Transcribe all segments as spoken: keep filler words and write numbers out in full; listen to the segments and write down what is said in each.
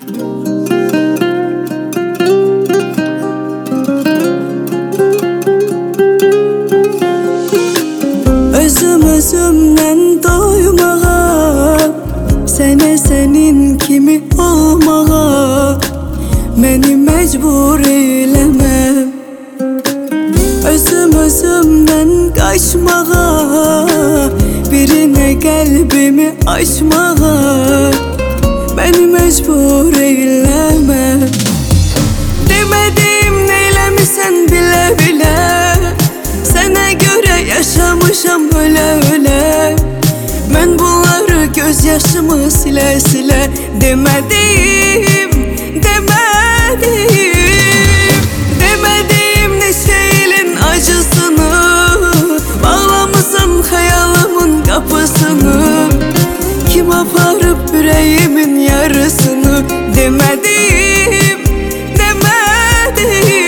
Özüm özümden doymağa, sene senin kimi olmağa məni mecbur eylemem. Özüm özümden kaçmağa, birine kalbimi açmağa məni mecbur eylemem. Demedim neylemişsen bile bile, sana göre yaşamışam öyle öyle. Ben bunları gözyaşımı sile sile demedim, demedim, demedim ne şeyin acısını, bağlamışsam hayalımın kapısını. Kim aparıp yüreğimin yarısını, demedim, demedim.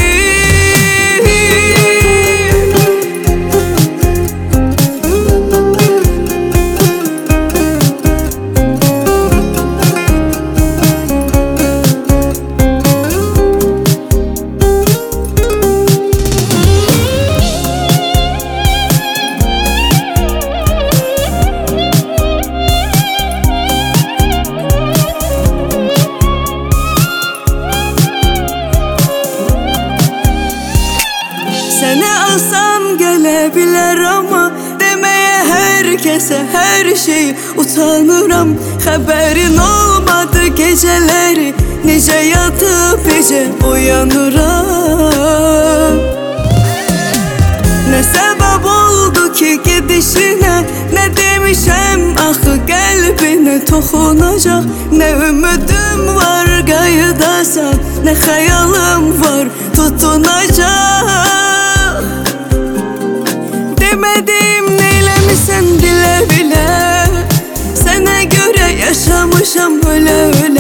Seni alsam gelebilir ama demeye herkese her şey utanıram. Haberin olmadı geceleri, nice yatıp nice uyanıram. Ne sebep oldu ki gidişine, ne demişem ahı kalbine toxunacak. Ne ümidim var qayıdasan, ne hayalim var tutunacak. Demedim neylemişsen bile bile, sana göre yaşamışam öyle öyle.